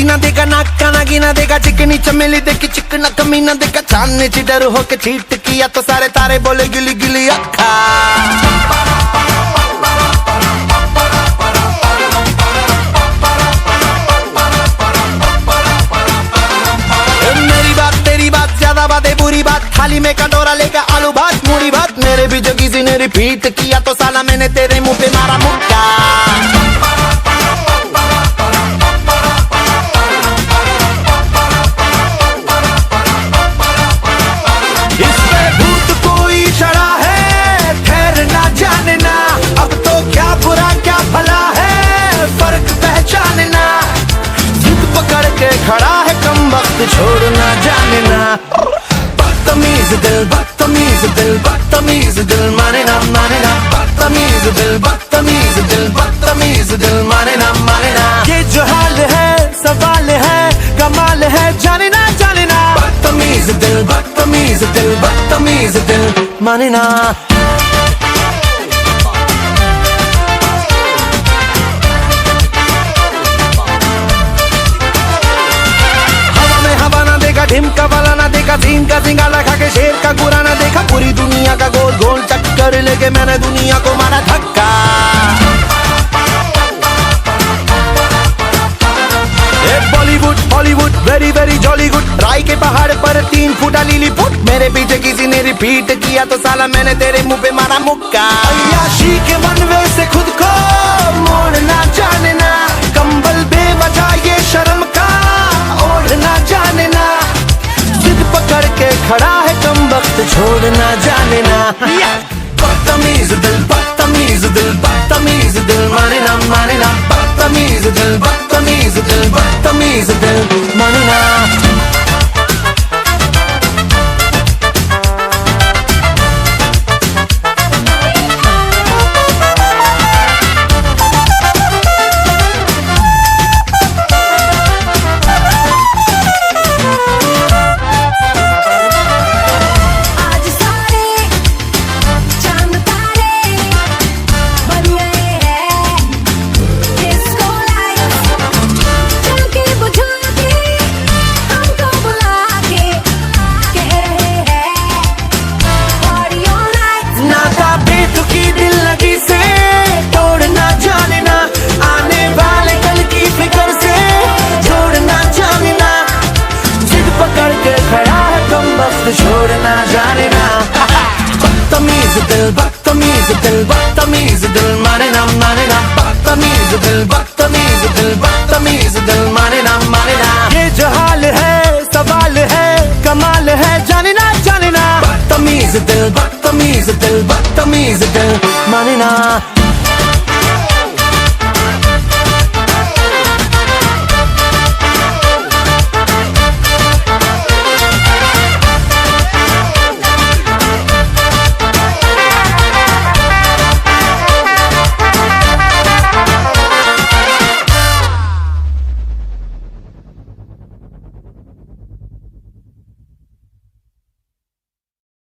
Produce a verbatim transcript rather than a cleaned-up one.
सीना देगा नाका नागी ना देगा चिकनी चमेली देखी चिकना कमीना देगा चांदनी ची डर होके चीट किया तो सारे तारे बोले गिली गिली अक्खा मेरी बात तेरी बात ज्यादा बातें बुरी बात थाली में कटोरा लेकर आलू भात मूड़ी भात मेरे भी जो किसी ने रिपीट किया तो साला मैंने तेरे मुंह पे मारा मुक्का खड़ा है कम वक्त छोड़ना जाने ना बदतमीज दिल बदतमीज दिल बदतमीज दिल माने ना माने ना बदतमीज दिल बदतमीज दिल बदतमीज दिल माने ना माने ना ये जो हाल है सवाल है कमाल है जाने ना जाने ना बदतमीज दिल बदतमीज दिल बदतमीज दिल माने ना ढिमका वाला ना देखा सीन का सिंगाला खा के शेर का गुरा ना देखा पूरी दुनिया का गोल गोल चक्कर लेके मैंने दुनिया को मारा धक्का Bollywood Hollywood very very jolly good राय के पहाड़ पर तीन फुटा लीली फुट मेरे पीछे किसी ने रिपीट किया तो साला मैंने तेरे मुंह पे मारा मुक्का अय्याशी के वन वे से खुद को मोड़ना जाने ना कंबल बेवजह ये शर्म का ओढ़ना जाने ना पकड़ के खड़ा है कम वक्त छोड़ना जाने ना बदतमीज दिल बदतमीज दिल बदतमीज दिल माने ना माने ना बदतमीज दिल बदतमीज दिल बदतमीज दिल माने ना छोड़ना जाने ना बदतमीज दिल बदतमीज दिल बदतमीज दिल माने ना माने ना बदतमीज दिल बदतमीज दिल बदतमीज दिल माने ना माने ना ये जो हाल है सवाल है कमाल है जाने ना जाने ना बदतमीज दिल बदतमीज दिल बदतमीज दिल माने ना